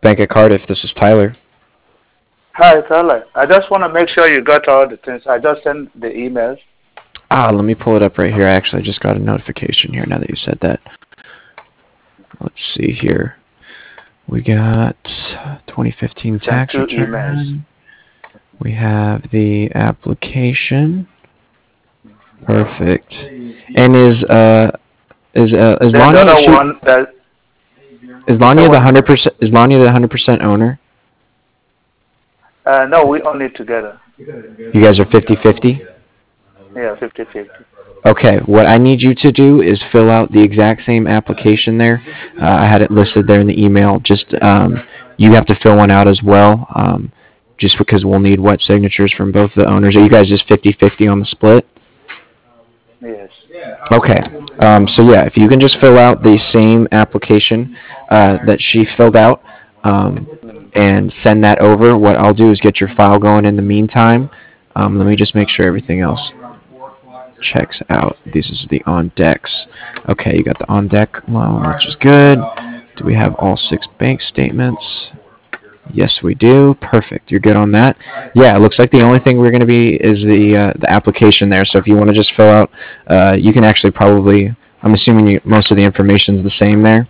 Bank of Cardiff. This is Tyler. Hi, Tyler. I just want to make sure you got all the things. I just sent the emails. Let me pull it up right here. Actually, I just got a notification here now that you said that. Let's see here. We got 2015 Sent tax 2 return. emails. We have the application. Perfect. And is Then the Lonnie other one that is the Lonnie the one. 100% owner? No, we own it together. You guys are 50-50? Yeah, 50-50. Okay, what I need you to do is fill out the exact same application there. I had it listed there in the email. Just you have to fill one out as well, just because we'll need wet signatures from both the owners. Are you guys just 50-50 on the split? Yes. Okay, so yeah, if you can just fill out the same application that she filled out Mm. and send that over, what I'll do is get your file going in the meantime. Let me just make sure everything else checks out. This is the on decks. Okay, you got the on deck loan, which is good. Do we have all 6 bank statements? Yes, we do. Perfect. You're good on that. Yeah, it looks like the only thing we're going to be is the application there. So if you want to just fill out, you can actually probably. I'm assuming most of the information is the same there.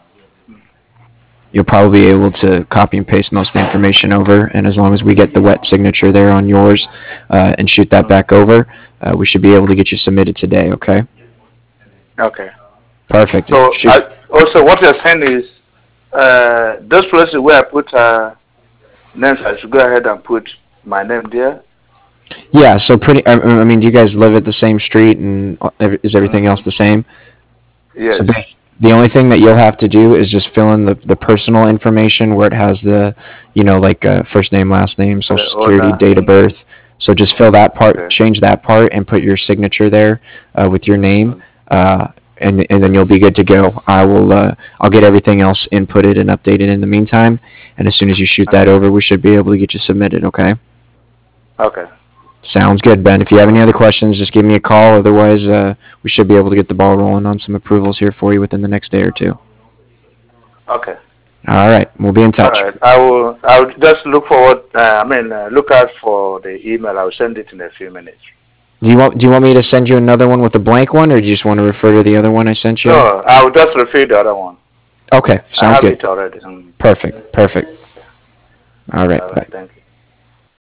You'll probably be able to copy and paste most of the information over, and as long as we get the wet signature there on yours and shoot that back over, we should be able to get you submitted today. Okay. Okay. Perfect. So also what you're saying is those places where I put names, I should go ahead and put my name there. Yeah. So pretty. I mean, do you guys live at the same street, and is everything else the same? Yes. So the only thing that you'll have to do is just fill in the personal information where it has the, like first name, last name, For social the security, owner. date of birth. So just fill that part, Okay. change that part, and put your signature there with your name, and then you'll be good to go. I'll get everything else inputted and updated in the meantime, and as soon as you shoot that Okay. over, we should be able to get you submitted. Okay. Okay. Sounds good, Ben. If you have any other questions, just give me a call. Otherwise, we should be able to get the ball rolling on some approvals here for you within the next day or two. Okay. All right. We'll be in All touch. right. I will just look forward. Look out for the email. I'll send it in a few minutes. Do you want me to send you another one with a blank one, or do you just want to refer to the other one I sent you? No, I will just refill the other one. Okay. I Sounds have good. it already. Perfect. All right. All Bye. right. Thank you.